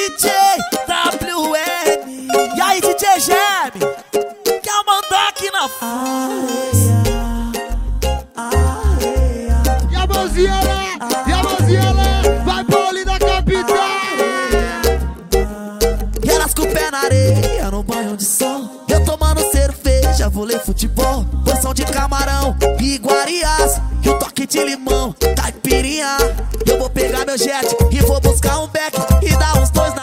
DJ WN. E aí, DJ Geme, quer mandar aqui na areia. E a mãozinha lá, vai pro ali da capital. E elas com o pé na areia, no banho de sol. Eu tomando cerveja, vou ler futebol. Porção de camarão e iguarias, e um toque de limão, caipirinha. Eu vou pegar meu jet e vou buscar um beck e dar uns dois na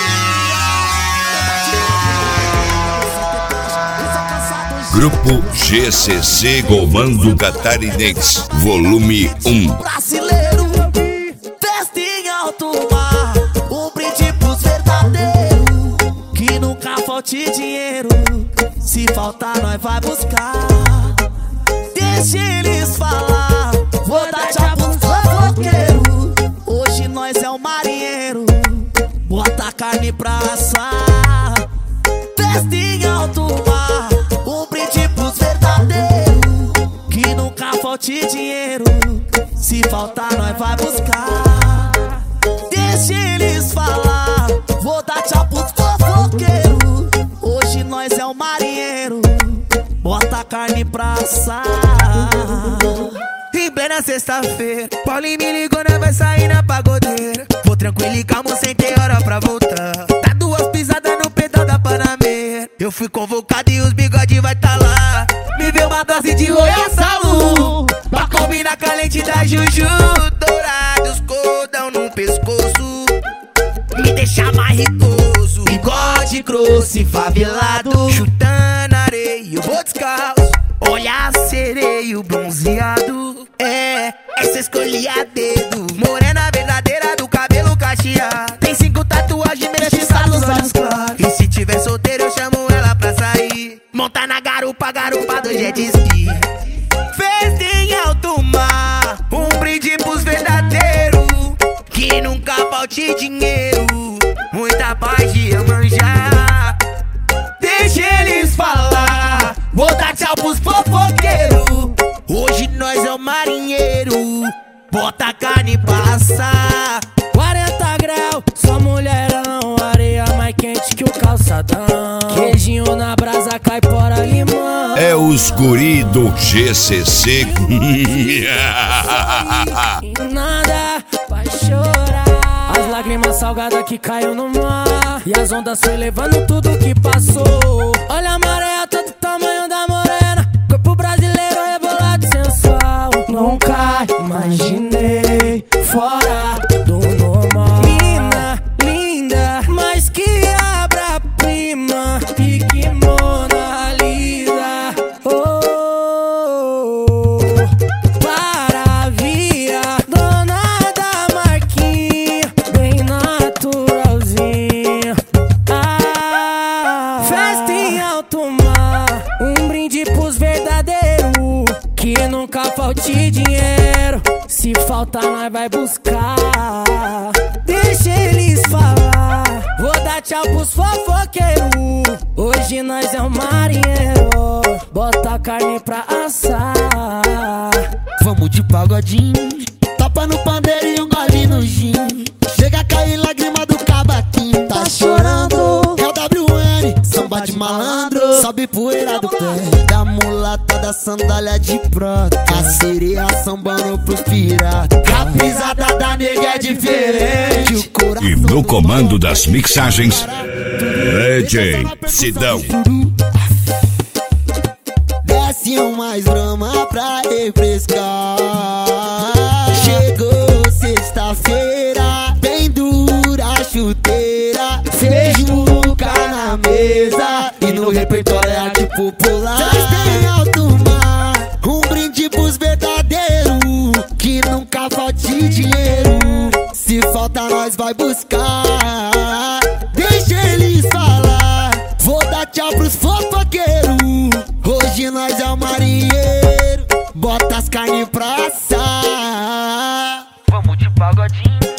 Grupo GCC Comando Catarinense, volume 1. Brasileiro, festa em alto mar, um brinde pros verdadeiros. Que nunca falte dinheiro, se faltar nós vai buscar. Deixa eles falar, vou dar tchau pros fofoqueiros. Hoje nós é um marinheiro, bota a carne pra assar. Festa em alto mar, um brinde pros verdadeiros. Que nunca falte dinheiro, se faltar nós vai buscar. Deixa eles falar, vou dar tchau pros fofoqueiros. Hoje nós é um marinheiro, bota a carne pra assar. Em plena sexta-feira, Paulinho me ligou, nós vai sair na pagodeira. Vou tranquilo e calmo, sem ter hora pra voltar. Tá duas pisadas no pedal da Panameira. Eu fui convocado e os bigode vai tá lá. Me deu uma dose de Royal Salu, pra combinar com a lente da Juju. Dourados, cordão no pescoço, me deixa mais ricoso. Bigode grosso e favelado, chutando areia, eu vou descalço. Olha sereio bronzeado, essa escolhi a dedo. Morena verdadeira do cabelo cacheado, tem 5 tatuagens, mexe nos olhos claros. E se tiver solteiro eu chamo ela pra sair, montar na garupa do jet ski. Festa em alto mar, um brinde pros verdadeiros. Que nunca falte dinheiro, muita paz de Iemanjá. Deixa eles falar, vou dar tchau pros fofoqueiros. Hoje nós é o marinheiro, bota a carne pra assar. 40 graus, só mulherão, areia mais quente que o calçadão. Queijinho na brasa, caipora, limão. É os guri do GCC. E nada vai chorar, as lágrimas salgadas que caiu no mar, e as ondas foi levando tudo que passou. Olha a maré, todo o tamanho da morena, corpo brasileiro rebolado sensual. Nunca imaginei fora do normal. Mina, linda, mas que obra-prima, e que Mona Lisa. Oh, para via, dona da marquinha, bem naturalzinha. Festa em alto mar, um brinde pros verdadeiros. Que nunca falte dinheiro, se faltar nós vai buscar. Deixa eles falar, vou dar tchau pros fofoqueiros. Hoje nós é um marinheiro, bota a carne pra assar. Vamos de pagodinho, tapa no pandeiro e um gole no gin. Chega a cair lágrima do cavaquinho. Tá chorando, é o WN, samba de malandro. Sobe poeira do pé da mulata, da sandália de prata. A sereia sambando pros piratas. A pisada da nega é diferente. O coração E no comando das mixagens, DJ Sidão. desce mais brama pra refrescar. Chegou sexta-feira, bem dura a chuteira. Feijuca na mesa e no repertório é arte popular. Festa em alto mar, um brinde pros verdadeiros. Que nunca falte dinheiro, se falta nós vai buscar. Deixa eles falar, vou dar tchau pros fofoqueiros. Hoje nós é o marinheiro, bota as carnes pra assar. Vamos de pagodinho.